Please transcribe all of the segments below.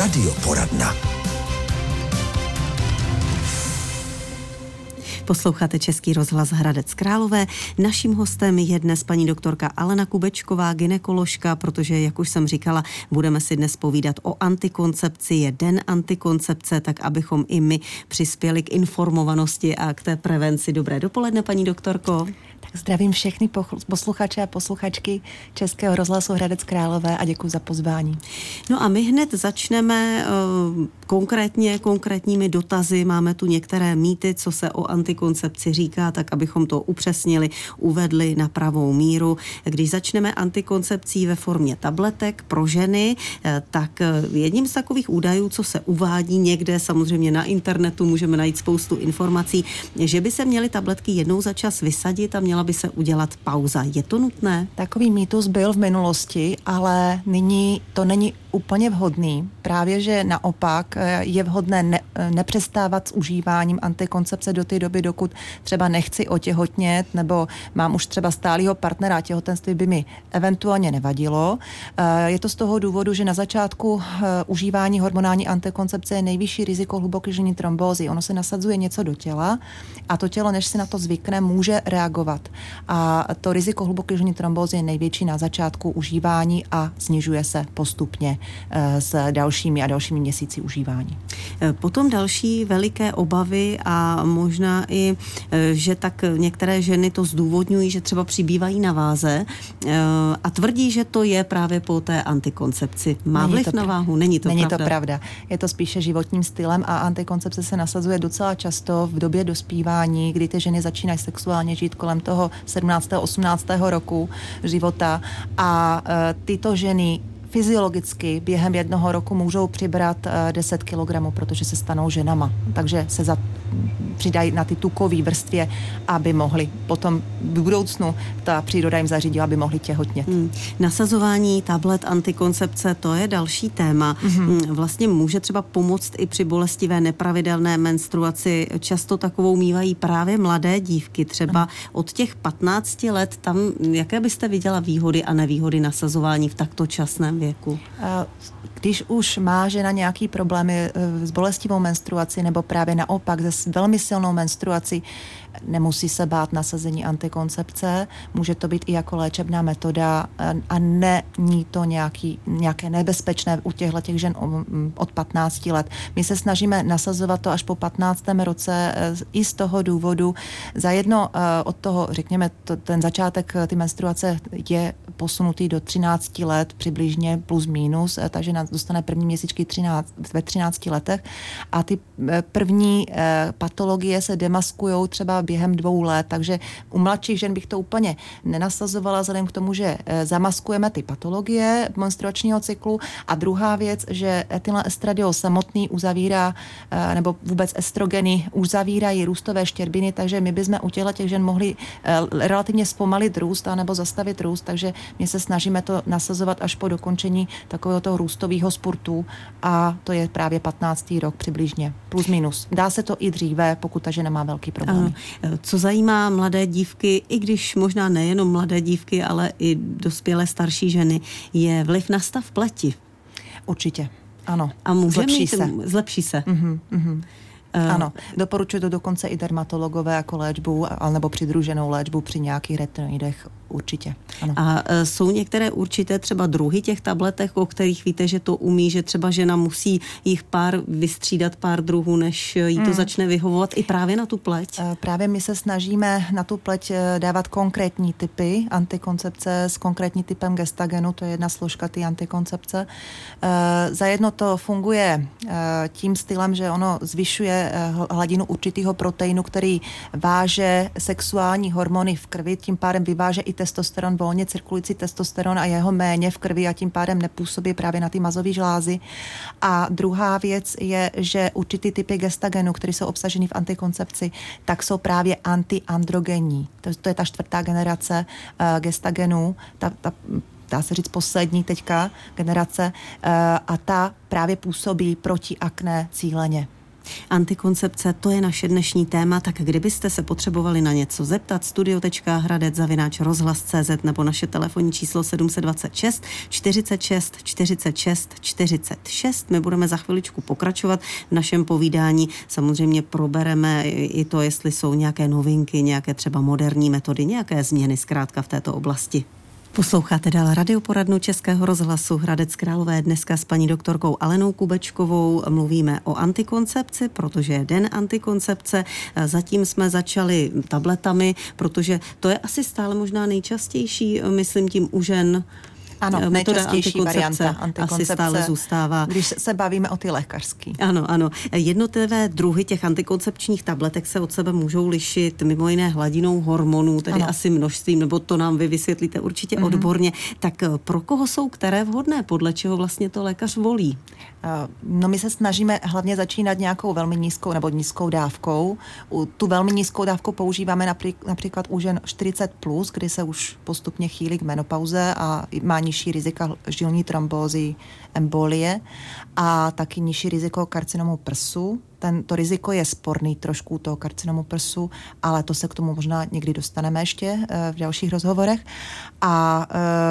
Radioporadna. Posloucháte Český rozhlas Hradec Králové. Naším hostem je dnes paní doktorka Alena Kubečková, gynekoložka, protože, jak už jsem říkala, budeme si dnes povídat o antikoncepci. Je den antikoncepce, tak abychom i my přispěli k informovanosti a k té prevenci. Dobré dopoledne, paní doktorko. Tak zdravím všechny posluchače a posluchačky Českého rozhlasu Hradec Králové a děkuji za pozvání. No a my hned začneme konkrétními dotazy. Máme tu některé mýty, co se o antikoncepci říká, tak abychom to upřesnili, uvedli na pravou míru. Když začneme antikoncepcí ve formě tabletek pro ženy, tak jedním z takových údajů, co se uvádí někde, samozřejmě na internetu můžeme najít spoustu informací, že by se měly tabletky jednou za čas vysadit a měla by se udělat pauza. Je to nutné? Takový mýtus byl v minulosti, ale nyní to není úplně vhodný. Právě, že naopak je vhodné nepřestávat s užíváním antikoncepce do té doby, dokud třeba nechci otěhotnět, nebo mám už třeba stálýho partnera, těhotenství by mi eventuálně nevadilo. Je to z toho důvodu, že na začátku užívání hormonální antikoncepce je nejvyšší riziko hluboké žilní trombózy. Ono se nasadzuje něco do těla a to tělo, než si na to zvykne, může reagovat. A to riziko hluboké žilní trombózy je největší na začátku užívání a snižuje se postupně s dalšími a dalšími měsíci užívání. Potom další veliké obavy a možná i, že tak některé ženy to zdůvodňují, že třeba přibývají na váze a tvrdí, že to je právě po té antikoncepci. Má vliv na váhu? Není to pravda. Je to spíše životním stylem a antikoncepce se nasazuje docela často v době dospívání, kdy ty ženy začínají sexuálně žít kolem toho 17. 18. roku života a tyto ženy fyziologicky během jednoho roku můžou přibrat 10 kg, protože se stanou ženama. Takže se přidají na ty tukové vrstvě, aby mohli potom v budoucnu, ta příroda jim zařídila, aby mohli těhotnět. Nasazování tablet antikoncepce, to je další téma. Vlastně může třeba pomoct i při bolestivé nepravidelné menstruaci. Často takovou mívají právě mladé dívky, třeba od těch 15 let. Tam, jaké byste viděla výhody a nevýhody nasazování v takto časném věku? Když už má žena nějaký problémy s bolestivou menstruací nebo právě naopak se velmi silnou menstruací, nemusí se bát nasazení antikoncepce, může to být i jako léčebná metoda a není to nějaké nebezpečné u těchto žen od 15 let. My se snažíme nasazovat to až po 15. roce i z toho důvodu. Zajedno od toho, řekněme, ten začátek ty menstruace je posunutý do 13 let přibližně plus minus, takže dostane první měsíčky ve 13 letech a ty první patologie se demaskujou třeba během 2 let, takže u mladších žen bych to úplně nenasazovala vzhledem k tomu, že zamaskujeme ty patologie menstruačního cyklu a druhá věc, že etylestradiol samotný uzavírá, nebo vůbec estrogeny uzavírají růstové štěrbiny, takže my bychom u těch žen mohli relativně zpomalit růst anebo zastavit růst, takže my se snažíme to nasazovat až po dokončení takového toho růstového spurtu a to je právě 15. rok přibližně, plus minus. Dá se to i dříve, pokud ta žena má velký problém. Co zajímá mladé dívky, i když možná nejenom mladé dívky, ale i dospělé starší ženy, je vliv na stav pleti. Určitě, ano. A zlepší se. Ano, doporučuji to dokonce i dermatologové jako léčbu, nebo přidruženou léčbu při nějakých retinoidech, určitě. Ano. A jsou některé určité třeba druhy těch tabletek, o kterých víte, že to umí, že třeba žena musí jich vystřídat pár druhů, než jí to začne vyhovovat i právě na tu pleť? Právě my se snažíme na tu pleť dávat konkrétní typy antikoncepce s konkrétním typem gestagenu, to je jedna složka té antikoncepce. Zajedno to funguje tím stylem, že ono zvyšuje hladinu určitého proteinu, který váže sexuální hormony v krvi, tím pádem vyváže i testosteron, volně cirkulující testosteron a jeho méně v krvi a tím pádem nepůsobí právě na ty mazové žlázy. A druhá věc je, že určitý typy gestagenu, které jsou obsaženy v antikoncepci, tak jsou právě antiandrogenní. To je ta 4. generace gestagenů, dá se říct poslední teďka generace a ta právě působí proti akné cíleně. Antikoncepce, to je naše dnešní téma, tak kdybyste se potřebovali na něco zeptat, studio.hradec@rozhlas.cz nebo naše telefonní číslo 726 46 46 46. My budeme za chviličku pokračovat v našem povídání. Samozřejmě probereme i to, jestli jsou nějaké novinky, nějaké třeba moderní metody, nějaké změny zkrátka v této oblasti. Posloucháte dál radioporadnu Českého rozhlasu Hradec Králové. Dneska s paní doktorkou Alenou Kubečkovou mluvíme o antikoncepci, protože je den antikoncepce. Zatím jsme začali tabletami, protože to je asi stále možná nejčastější, myslím tím u žen. Ano, nejčastější varianta antikoncepce asi stále zůstává. Když se bavíme o ty lékařský. Ano. Jednotlivé druhy těch antikoncepčních tabletek se od sebe můžou lišit mimo jiné hladinou hormonů, tedy asi množstvím, nebo to nám vy vysvětlíte určitě odborně. Tak pro koho jsou které vhodné? Podle čeho vlastně to lékař volí? No my se snažíme hlavně začínat nějakou velmi nízkou nebo nízkou dávkou. Tu velmi nízkou dávku používáme například u žen 40+, kdy se už postupně chýlí k menopauze a má nižší rizika žilní trombózy, embolie a taky nižší riziko karcinomu prsu. To riziko je sporný trošku toho karcinomu prsu, ale to se k tomu možná někdy dostaneme ještě v dalších rozhovorech. A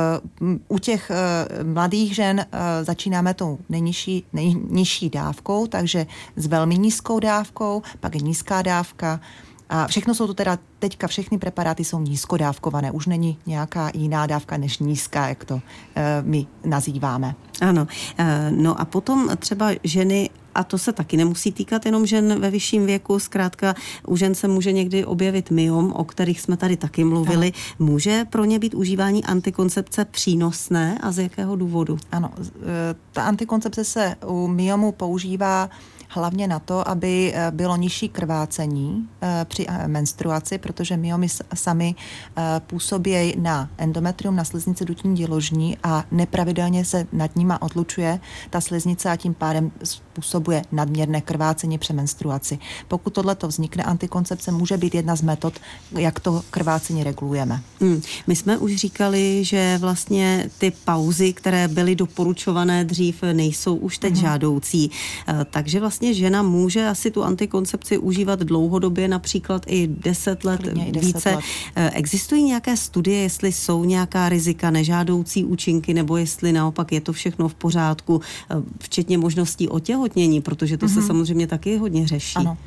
u těch mladých žen začínáme tou nejnižší dávkou, takže s velmi nízkou dávkou, pak je nízká dávka. A všechno jsou to teda, teďka všechny preparáty jsou nízkodávkované, už není nějaká jiná dávka než nízká, jak to my nazýváme. Ano, no a potom třeba ženy, a to se taky nemusí týkat jenom žen ve vyšším věku, zkrátka u žen se může někdy objevit myom, o kterých jsme tady taky mluvili. Ano. Může pro ně být užívání antikoncepce přínosné a z jakého důvodu? Ano, ta antikoncepce se u myomu používá hlavně na to, aby bylo nižší krvácení při menstruaci, protože myomy sami působí na endometrium, na sliznici dutní děložní a nepravidelně se nad nima odlučuje ta sliznice a tím pádem způsobuje nadměrné krvácení při menstruaci. Pokud tohleto vznikne, antikoncepce může být jedna z metod, jak to krvácení regulujeme. My jsme už říkali, že vlastně ty pauzy, které byly doporučované dřív, nejsou už teď žádoucí. Takže vlastně žena může asi tu antikoncepci užívat dlouhodobě, například i 10 let, více. Existují nějaké studie, jestli jsou nějaká rizika, nežádoucí účinky, nebo jestli naopak je to všechno v pořádku, včetně možností otěhotnění, protože to se samozřejmě taky hodně řeší. Ano.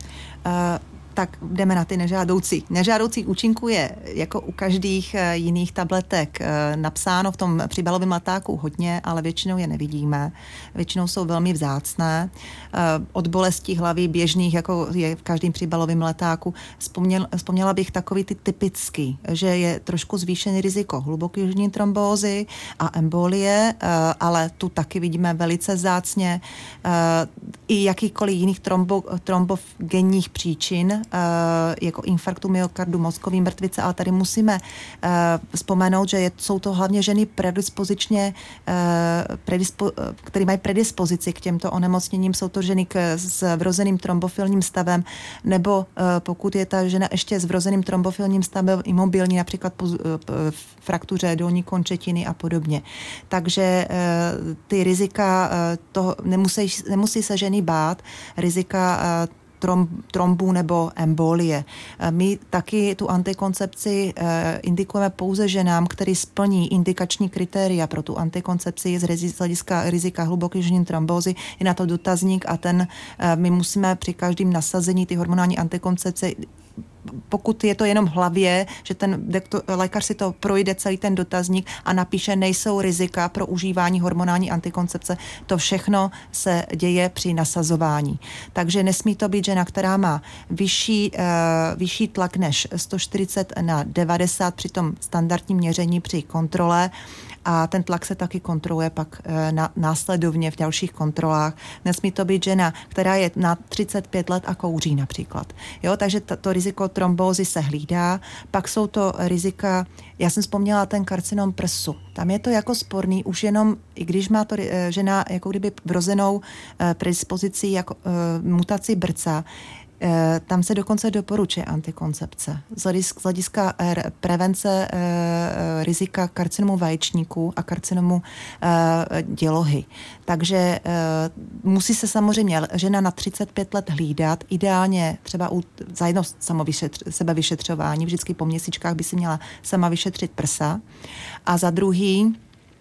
Tak jdeme na ty nežádoucí. Nežádoucí účinků je jako u každých jiných tabletek napsáno v tom příbalovém letáku hodně, ale většinou je nevidíme. Většinou jsou velmi vzácné. Od bolestí hlavy běžných, jako je v každém příbalovém letáku, vzpomněla bych takový ty typický, že je trošku zvýšený riziko hluboké žilní trombózy a embolie, ale tu taky vidíme velice vzácně. I jakýkoliv jiných trombogenních příčin, jako infarktu myokardu, mozkový mrtvice, ale tady musíme vzpomenout, že jsou to hlavně ženy predispozičně, které mají predispozici k těmto onemocněním. Jsou to ženy s vrozeným trombofilním stavem, nebo pokud je ta žena ještě s vrozeným trombofilním stavem imobilní, například po fraktuře dolní končetiny a podobně. Takže ty rizika toho nemusí se ženy bát, rizika trombu nebo embolie. My taky tu antikoncepci indikujeme pouze ženám, které splní indikační kritéria pro tu antikoncepci z hlediska rizika hluboké žilní trombózy. Je na to dotazník a my musíme při každém nasazení ty hormonální antikoncepce, pokud je to jenom v hlavě, že ten lékař si to projde celý ten dotazník a napíše, nejsou rizika pro užívání hormonální antikoncepce, to všechno se děje při nasazování. Takže nesmí to být žena, která má vyšší tlak než 140/90 při tom standardním měření při kontrole, a ten tlak se taky kontroluje pak následovně v dalších kontrolách. Nesmí to být žena, která je na 35 let a kouří například. Jo, takže to riziko trombózy se hlídá. Pak jsou to rizika, já jsem vzpomněla ten karcinom prsu. Tam je to jako sporný, už jenom, i když má to žena jako kdyby vrozenou predispozici jako mutaci BRCA, Tam se dokonce doporučuje antikoncepce. Z hlediska prevence rizika karcinomu vaječníků a karcinomu dělohy. Takže musí se samozřejmě žena na 35 let hlídat, ideálně třeba za jedno sebevyšetřování, vždycky po měsíčkách by si měla sama vyšetřit prsa a za druhý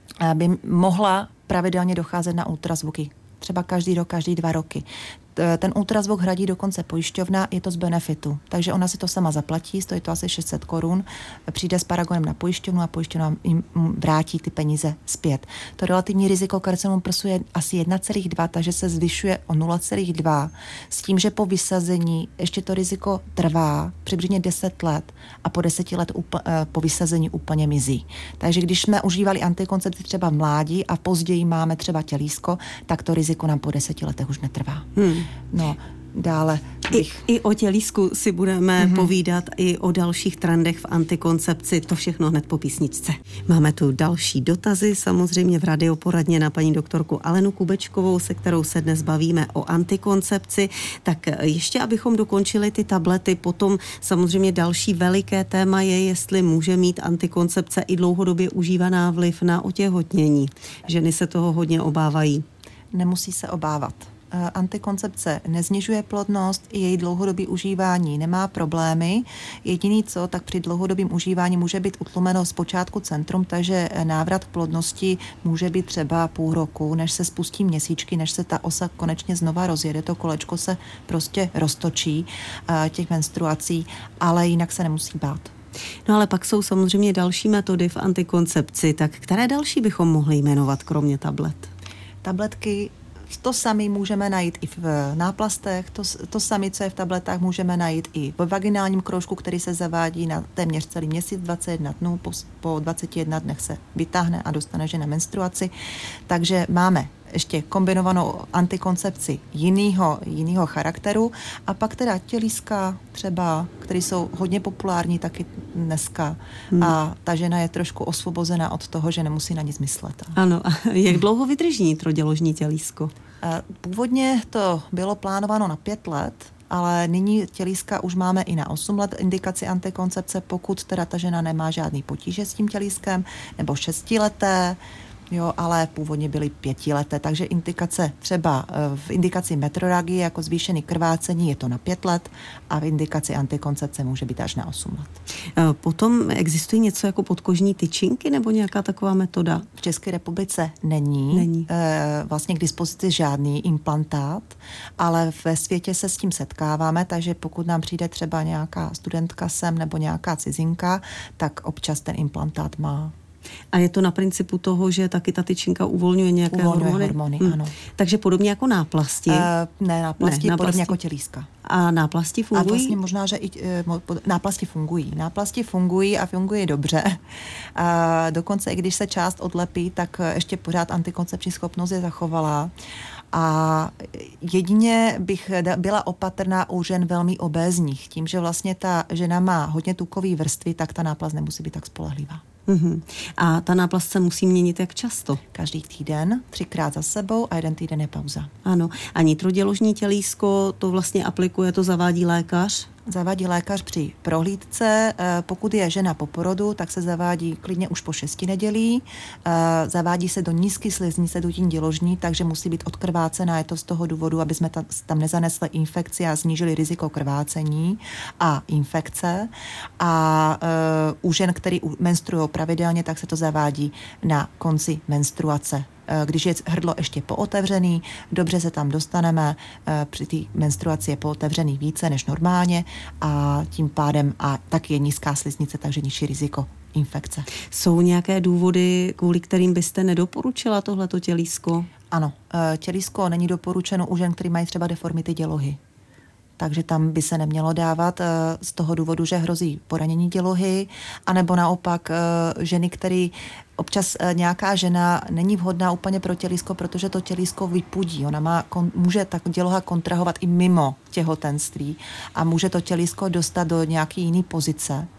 by mohla pravidelně docházet na ultrazvuky. Třeba každý rok, každý 2 roky. Ten ultrazvuk hradí dokonce pojišťovna, je to z benefitu. Takže ona si to sama zaplatí, stojí to asi 600 Kč, přijde s paragonem na pojišťovnu a pojišťovna jim vrátí ty peníze zpět. To relativní riziko karcinomu prsu je asi 1,2, takže se zvyšuje o 0,2. S tím, že po vysazení ještě to riziko trvá přibližně 10 let a po 10 let po vysazení úplně mizí. Takže když jsme užívali antikoncepci třeba v mládí a později máme třeba tělísko, tak to riziko nám po 10 letech už netrvá. No, dále I o tělísku si budeme povídat, i o dalších trendech v antikoncepci, to všechno hned po písničce. Máme tu další dotazy, samozřejmě v radioporadně na paní doktorku Alenu Kubečkovou, se kterou se dnes bavíme o antikoncepci. Tak ještě, abychom dokončili ty tablety, potom samozřejmě další veliké téma je, jestli může mít antikoncepce i dlouhodobě užívaná vliv na otěhotnění. Ženy se toho hodně obávají. Nemusí se obávat. Antikoncepce neznižuje plodnost, i její dlouhodobý užívání nemá problémy. Jediný co, tak při dlouhodobém užívání může být utlumeno zpočátku centrum, takže návrat k plodnosti může být třeba půl roku, než se spustí měsíčky, než se ta osa konečně znova rozjede, to kolečko se prostě roztočí těch menstruací, ale jinak se nemusí bát. No ale pak jsou samozřejmě další metody v antikoncepci, tak které další bychom mohli jmenovat, kromě tablet? Tabletky, to samé můžeme najít i v náplastech, to samé, co je v tabletách, můžeme najít i v vaginálním kroužku, který se zavádí na téměř celý měsíc, 21 dnů, po 21 dnech se vytáhne a dostane žena menstruaci. Takže máme ještě kombinovanou antikoncepci jinýho charakteru a pak teda tělíska třeba, které jsou hodně populární taky dneska a ta žena je trošku osvobozena od toho, že nemusí na nic myslet. Ano, a jak dlouho vydrží nitroděložní tělísko? Původně to bylo plánováno na 5 let, ale nyní tělíska už máme i na 8 let indikaci antikoncepce, pokud teda ta žena nemá žádný potíže s tím tělískem, nebo 6leté, jo, ale původně byly 5leté, takže indikace třeba v indikaci metroragie jako zvýšený krvácení je to na 5 let a v indikaci antikoncepce může být až na 8 let. Potom existuje něco jako podkožní tyčinky nebo nějaká taková metoda? V České republice není. Vlastně k dispozici žádný implantát, ale ve světě se s tím setkáváme, takže pokud nám přijde třeba nějaká studentka sem nebo nějaká cizinka, tak občas ten implantát má. A je to na principu toho, že taky ta tyčinka uvolňuje nějaké hormony? Ano. Takže podobně jako náplasti? Náplasti podobně jako tělíska. A náplasti fungují? A vlastně možná, že i náplasti fungují. Náplasti fungují a fungují dobře. A dokonce i když se část odlepí, tak ještě pořád antikoncepční schopnost je zachovalá. A jedině bych byla opatrná u žen velmi obézních. Tím, že vlastně ta žena má hodně tukové vrstvy, tak ta náplast nemusí být tak spolehlivá. A ta náplast se musí měnit jak často? Každý týden, 3krát za sebou a 1 týden je pauza. Ano. A nitroděložní tělísko to vlastně aplikuje, to zavádí lékař? Zavádí lékař při prohlídce. Pokud je žena po porodu, tak se zavádí klidně už po 6 nedělí. Zavádí se do nízké sliznice dutin děložní, takže musí být odkrvácená. Je to z toho důvodu, aby jsme tam nezanesli infekci a snížili riziko krvácení a infekce. A u žen, který menstruují pravidelně, tak se to zavádí na konci menstruace. Když je hrdlo ještě pootevřený, dobře se tam dostaneme, při té menstruaci je pootevřený více než normálně a tím pádem a tak je nízká sliznice, takže nižší riziko infekce. Jsou nějaké důvody, kvůli kterým byste nedoporučila tohleto tělísko? Ano, tělísko není doporučeno u žen, který mají třeba deformity dělohy. Takže tam by se nemělo dávat z toho důvodu, že hrozí poranění dělohy, anebo naopak ženy, který občas nějaká žena není vhodná úplně pro tělísko, protože to tělísko vypudí. Ona může tak děloha kontrahovat i mimo těhotenství a může to tělísko dostat do nějaké jiné pozice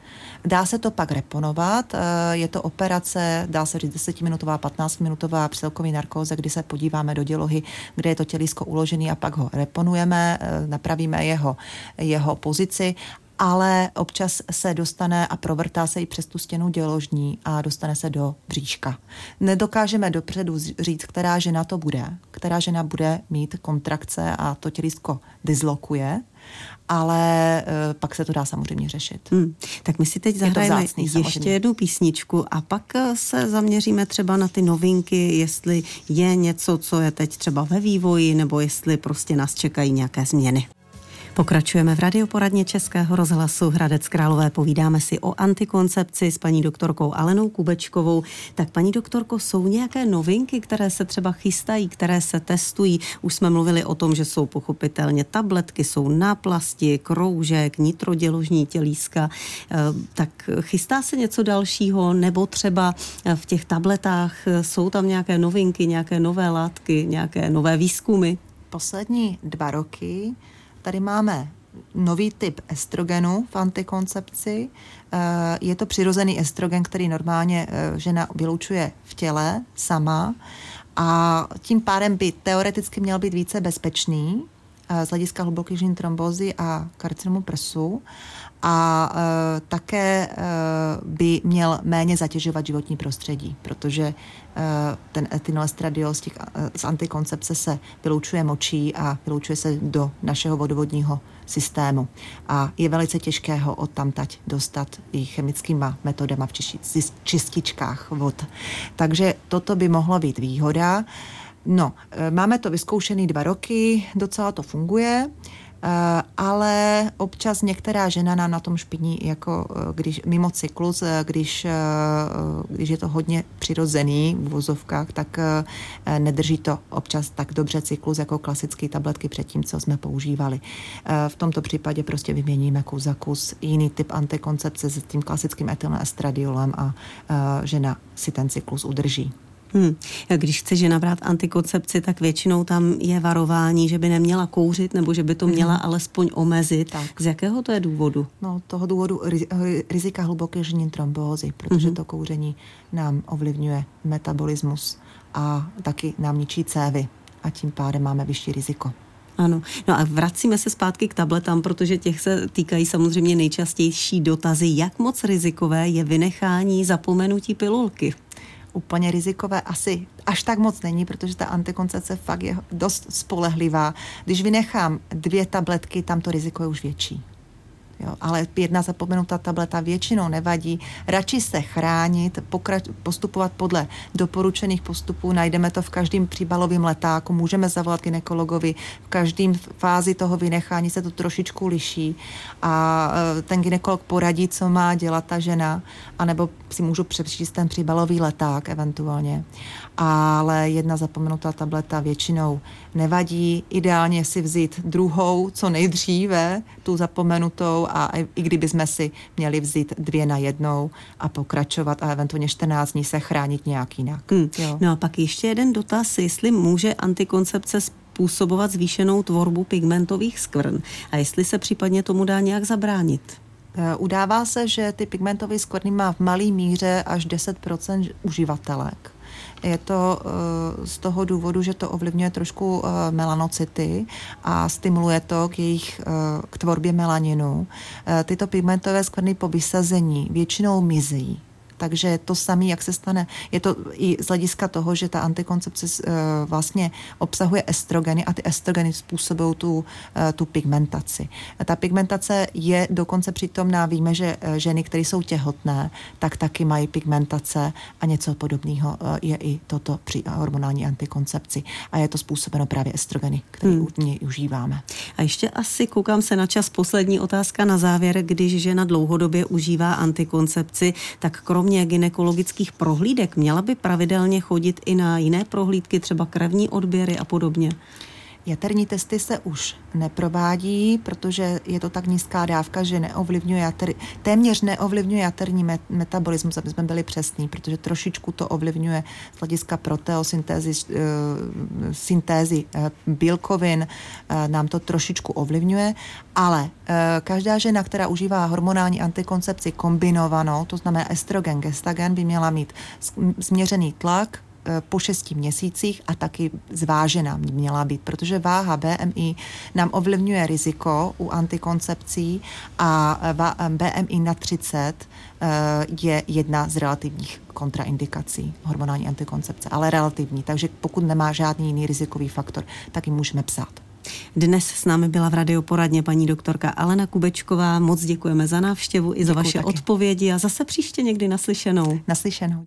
Dá se to pak reponovat, je to operace, dá se říct 10-minutová, 15-minutová při celkové narkóze, kdy se podíváme do dělohy, kde je to tělísko uložené a pak ho reponujeme, napravíme jeho pozici, ale občas se dostane a provrtá se i přes tu stěnu děložní a dostane se do bříška. Nedokážeme dopředu říct, která žena to bude, která žena bude mít kontrakce a to tělísko dislokuje, ale pak se to dá samozřejmě řešit. Tak my si teď zahrajeme ještě jednu písničku a pak se zaměříme třeba na ty novinky, jestli je něco, co je teď třeba ve vývoji, nebo jestli prostě nás čekají nějaké změny. Pokračujeme v radioporadně Českého rozhlasu Hradec Králové. Povídáme si o antikoncepci s paní doktorkou Alenou Kubečkovou. Tak paní doktorko, jsou nějaké novinky, které se třeba chystají, které se testují? Už jsme mluvili o tom, že jsou pochopitelně tabletky, jsou náplasti, kroužek, nitroděložní tělíska. Tak chystá se něco dalšího? Nebo třeba v těch tabletách jsou tam nějaké novinky, nějaké nové látky, nějaké nové výzkumy? Poslední 2 roky tady máme nový typ estrogenu v antikoncepci. Je to přirozený estrogen, který normálně žena vylučuje v těle sama a tím pádem by teoreticky měl být více bezpečný z hlediska hluboké žilní trombózy a karcinomu prsu a také by měl méně zatěžovat životní prostředí, protože ten etinoestradiol z antikoncepce se vylučuje močí a vylučuje se do našeho vodovodního systému. A je velice těžké ho odtamtať dostat i chemickýma metodama v čističkách vod. Takže toto by mohlo být výhoda. No, máme to vyzkoušený 2 roky, docela to funguje, ale občas některá žena nám na tom špiní, jako když mimo cyklus, když je to hodně přirozený v uvozovkách, tak nedrží to občas tak dobře cyklus jako klasické tabletky předtím, co jsme používali. V tomto případě prostě vyměníme kus za kus jiný typ antikoncepce s tím klasickým etinoestradiolem a žena si ten cyklus udrží. Když chce žena brát antikoncepci, tak většinou tam je varování, že by neměla kouřit nebo že by to měla alespoň omezit. Tak. Z jakého to je důvodu? No, toho důvodu rizika hluboké žilní trombózy, protože to kouření nám ovlivňuje metabolismus a taky nám ničí cévy a tím pádem máme vyšší riziko. Ano. No a vracíme se zpátky k tabletám, protože těch se týkají samozřejmě nejčastější dotazy. Jak moc rizikové je vynechání zapomenutí pilulky? Úplně rizikové asi až tak moc není, protože ta antikoncepce fakt je dost spolehlivá. Když vynechám 2 tabletky, tam to riziko je už větší. Jo, ale 1 zapomenutá tableta většinou nevadí. Radši se chránit, postupovat podle doporučených postupů. Najdeme to v každém příbalovém letáku. Můžeme zavolat gynekologovi. V každém fázi toho vynechání se to trošičku liší. A ten gynekolog poradí, co má dělat ta žena. anebo si můžu přečíst ten příbalový leták eventuálně. Ale 1 zapomenutá tableta většinou nevadí. Ideálně si vzít druhou co nejdříve, tu zapomenutou, a i kdyby jsme si měli vzít 2 na jednou a pokračovat a eventuálně 14 dní se chránit nějak jinak. No a pak ještě jeden dotaz, jestli může antikoncepce způsobovat zvýšenou tvorbu pigmentových skvrn a jestli se případně tomu dá nějak zabránit. Udává se, že ty pigmentové skvrny má v malé míře až 10% uživatelek. Je to z toho důvodu, že to ovlivňuje trošku melanocyty a stimuluje to k tvorbě melaninu. Tyto pigmentové skvrny po vysazení většinou mizí. Takže to samé, jak se stane, je to i z hlediska toho, že ta antikoncepce vlastně obsahuje estrogeny a ty estrogeny způsobují tu pigmentaci. Ta pigmentace je dokonce přítomná, víme, že ženy, které jsou těhotné, tak taky mají pigmentace a něco podobného je i toto při hormonální antikoncepci. A je to způsobeno právě estrogeny, které u ní užíváme. A ještě asi, koukám se na čas, poslední otázka na závěr, když žena dlouhodobě užívá antikoncepci, tak kromě gynekologických prohlídek měla by pravidelně chodit i na jiné prohlídky, třeba krevní odběry a podobně? Jaterní testy se už neprovádí, protože je to tak nízká dávka, že téměř neovlivňuje jaterní metabolismus, aby jsme byli přesní, protože trošičku to ovlivňuje z hlediska proteosyntézy, syntézy bílkovin, nám to trošičku ovlivňuje, ale každá žena, která užívá hormonální antikoncepci kombinovanou, to znamená estrogen, gestagen, by měla mít změřený tlak po 6 měsících a taky zvážená měla být, protože váha BMI nám ovlivňuje riziko u antikoncepcí a BMI na 30 je jedna z relativních kontraindikací hormonální antikoncepce, ale relativní, takže pokud nemá žádný jiný rizikový faktor, tak ji můžeme psát. Dnes s námi byla v radioporadně paní doktorka Alena Kubečková. Moc děkujeme za návštěvu i za vaše odpovědi a zase příště někdy naslyšenou. Naslyšenou.